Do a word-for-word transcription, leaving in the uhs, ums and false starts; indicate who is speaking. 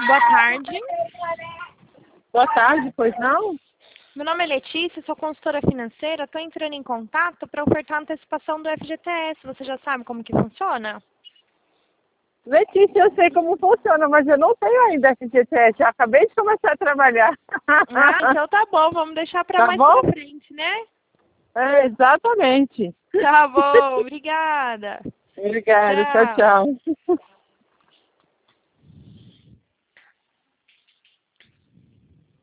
Speaker 1: Boa tarde.
Speaker 2: Boa tarde, pois não?
Speaker 1: Meu nome é Letícia, sou consultora financeira. Estou entrando em contato para ofertar a antecipação do F G T S. Você já sabe como que funciona?
Speaker 2: Letícia, eu sei como funciona, mas eu não tenho ainda F G T S. Eu acabei de começar a trabalhar.
Speaker 1: Ah, então tá bom. Vamos deixar para
Speaker 2: Tá
Speaker 1: mais
Speaker 2: bom?
Speaker 1: pra frente, né?
Speaker 2: É, exatamente.
Speaker 1: Tá bom. Obrigada.
Speaker 2: Obrigada. Tchau,
Speaker 1: Tchau.
Speaker 2: tchau.